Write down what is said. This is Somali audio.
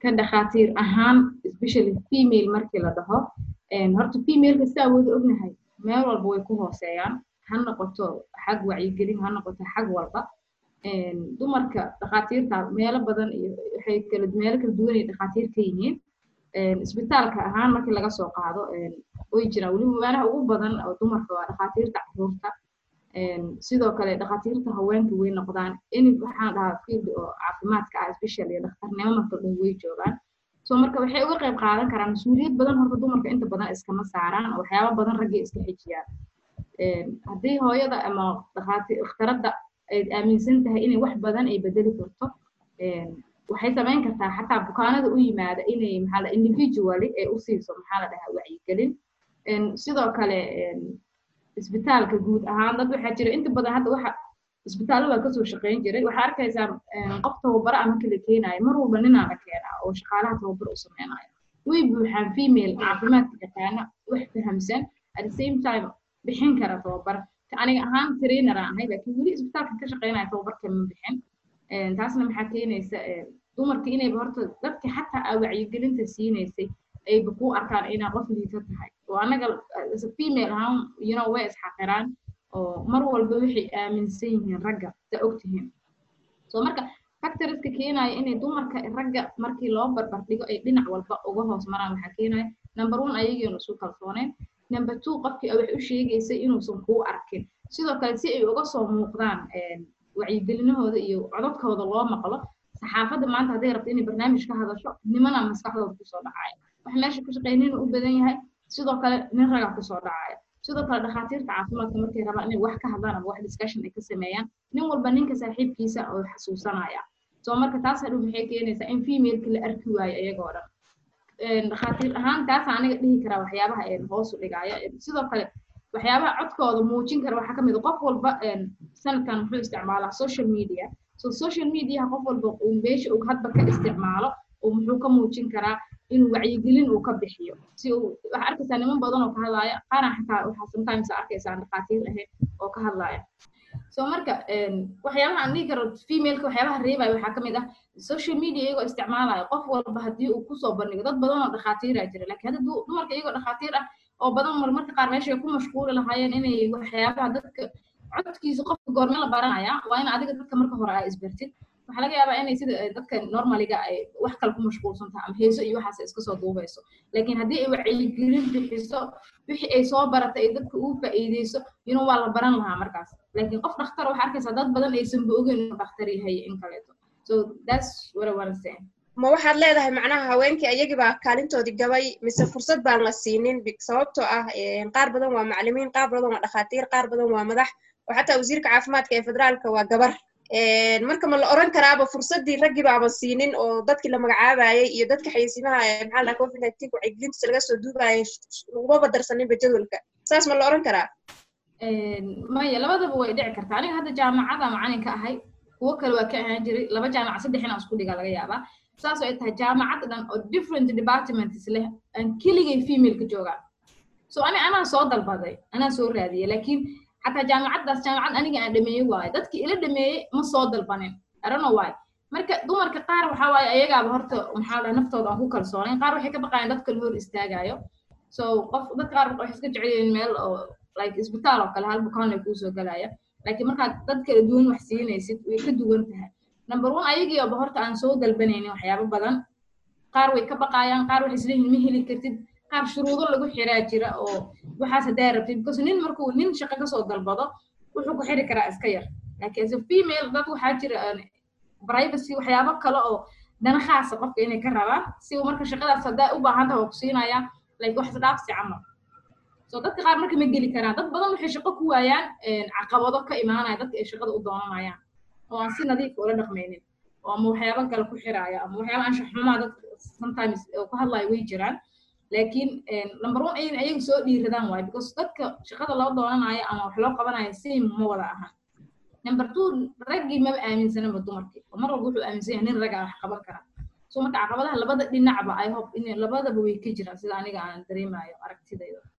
kan dhakhaatiir ahaan especially female markii la dhaho horta female-ka si awood ognahay meel walba way ku hooseeyaan ha noqoto xag wacyigelin ha noqoto xag walba dumarka dhakhaatiirta meelo badan iyo waxay meelo kala duwan ay dhakhaatiir ka yihiin isbitaalka ahaan markii laga soo qaado way jiraan weliba meelaha ugu badan oo dumarka waa dhakhaatiirta carruurta sidoo kale dhakhaatiirta haweenka way noqdaan in waxaan dhahaa field oo caafimaadka ah especially dhakhtarnimo marka dhan way joogaan so marka waxay uga qayb qaadan karaan mas'uuliyad badan horta dumarka inta badan iskama saaraan waxyaabo badan ragga iska xijiyaan haddii hooyada ama dhakhtarada ay aaminsan tahay inay wax badan ay bedeli karto waxay samayn kartaa xataa bukaanada u yimaada inay maxaa la individually ay u siiso maxaa la dhahaa wacyigelin sidoo kale isbitaalka guud ahaan dad waxaa jira inta badan hadda waxa isbitaallo waa kasoo shaqayn jiray waxaa arkaysaa qof tababaro ama kala keenaayo mar walba ninaa la keenaa oo shaqaalaha tababar u samaynayo way buuxaan female caafimaadka yaqaana wax fahamsan at the same time bixin kara tababar aniga ahaan trainer aan ahay laakiin weli isbitaalka ka shaqaynaya tababarka ma bixin taasna maxaa keenaysa dumarka inay horta dadka xataa wacyigelinta siinaysay ay ku arkaan inay qof liita tahay oo anaga as a female ahaan you know way isxaqiraan oo mar walba waxay aaminsan yihiin ragga ta ogtihiin so marka factorska keenaya inay dumarka ragga markii loo barbar dhigo ay dhinac walba uga hoos maraan waxaa keenaya number 1 ayagiina isu kalsooneen number 2 qofkii wax u sheegaysay inuusan kuu arkin sidoo kale si ay uga soo muuqdaan wacyigelinahooda iyo codadkooda loo maqlo saxaafadda maanta hadday rabto inay barnaamij ka hadasho nimana maskaxdooda kusoo dhacaya wax meesha ka shaqeynayna u badan yahay sidoo kale nin raga kusoo dhacaya sidoo kale dhakhaatiirta caafimaadka markay rabaan inay wax ka hadlaan ama wax discussion ay ka sameeyaan nin walba ninka saaxiibkiisa oo xasuusanaya soo marka taas hadhow maxay keenaysaa in female-ka la arki waayo iyagoo dhan dhakhaatiir ahaan taas aniga dhihi karaa waxyaabaha hoos u dhigaya sidoo kale waxyaabaha codkooda muujin kara waxaa kamid qof walba sanadkan wuxuu isticmaalaa social media so social media qof walba uu meesha uu hadba ka isticmaalo oo muxuu ka muujin karaa in wacyigelin uu ka bixiyo si uu waxa arkaysaa niman badan oo ka hadlaya qaar xataa waxa sometimes arkaysaa dhakhaatiir ahayn oo ka hadlaya so marka waxyaabaha aan dhihi karo female-ka waxyaabaha reebay waxaa kamid ah social media iyagoo isticmaalaya qof walba haddii uu kusoo bandhigo dad badan oo dhakhaatiir ah jira laakiin hadda dumarka iyagoo dhakhaatiir ah oo badan marmarka qaar meesha ku mashquul lahaayeen inay waxyaabaha dadka codkiisa qofka goorma la baranaya waa in adiga dadka marka hore ay isbartid waxa laga yaabaa inay sida dadka normaliga ay wax kale ku mashquulsan tahay ama heeso iyo waxaas iska soo duubayso laakiin haddii ay wacyigelin bixiso wixii ay soo baratay ay dadka ugu faa'iideyso inuu waa la baran lahaa markaas laakiin qof dhakhtar waxa arkaysaa dad badan aysan ogeyn inuu dhakhtar yahay in kaleeto so that's what I want to say ma waxaad leedahay macnaha haweenkii ayagii baa kaalintoodii gabay mise fursad baan la siinin sababtoo ah qaar badan waa macallimiin qaar badan waa dhakhaatiir qaar badan waa madax oo xataa wasiirka caafimaadka ee federaalka waa gabar marka ma la oran karaaba fursadii raggii baaba siinin oo dadkii la magacaabayay iyo dadka xayeysiimaha maxaa la COVID-19 wacyigelintiisa laga soo duubayay uguma darsaninba jadwalka saas ma la oran karaa maya labadaba way dhici kartaa aniga hadda jaamacada macalinka ahay kuwo kale waa ka ahaan jiray laba jaamac saddex inaan isku dhigaa laga yaabaa saas oo ay tahay jaamacad dhan oo different departments leh aan keligay female-ka joogaa so anaa soo dalbaday anaa soo raadiyay laakiin xataa jaamacaddaas jaamacad aniga aan dhameeyey waayo dadkii ila dhameeyey ma soo dalbanin I don't know why marka dumarka qaar waxaa waaye ayagaaba horta maxaa la naftooda aan ku kalsoonayn qaar waxay ka baqayaan dadka la hor istaagayo so qof dadka qaar waxay iska jecel yihiin meel oo like isbitaal oo kale hal bukaan ay kuu soo galaya laakiin markaad dad kala duwan wax siinaysid way ka duwan tahay number 1 ayagiiba horta aan soo dalbanaynin waxyaabo badan qaar way ka baqayaan qaar waxay isleeyihiin ma heli kartid qaar shuruudo lagu xiraa jira oo waxaas hadaa rabtid because nin markuu nin shaqo ka soo dalbado wuxuu ku xiri karaa iska yar laakiin as a female dad waxaa jira privacy waxyaabo kale oo dana khaas ah qofka inay ka rabaan si uu marka shaqadaas hadaa u baahan tahay ku siinaya like wax dhaafsi camal so dadka qaar marka ma geli karaan dad badan waxay shaqo ku waayaan caqabado ka imaanaya dadka ay shaqada u doonanayaan oo aan si nadiif ula dhaqmaynin oo ama waxyaabo kale ku xiraaya ama waxyaabo aan shaxumaa dad sometimes ku hadlaya way jiraan laakiin number 1 ay ayagu soo dhiiradaan waay because dadka shaqada loo doonanayo ama wax loo qabanayo si ma wada aha number 2 raggi ma aaminsanaba dumarkii mar walba wuxuu aaminsan yahay nin rag ah wax qaban kara so marka caqabadaha labada dhinacba I hope in labadaba way ka jiraan sida aniga aan dareemayo aragtidayda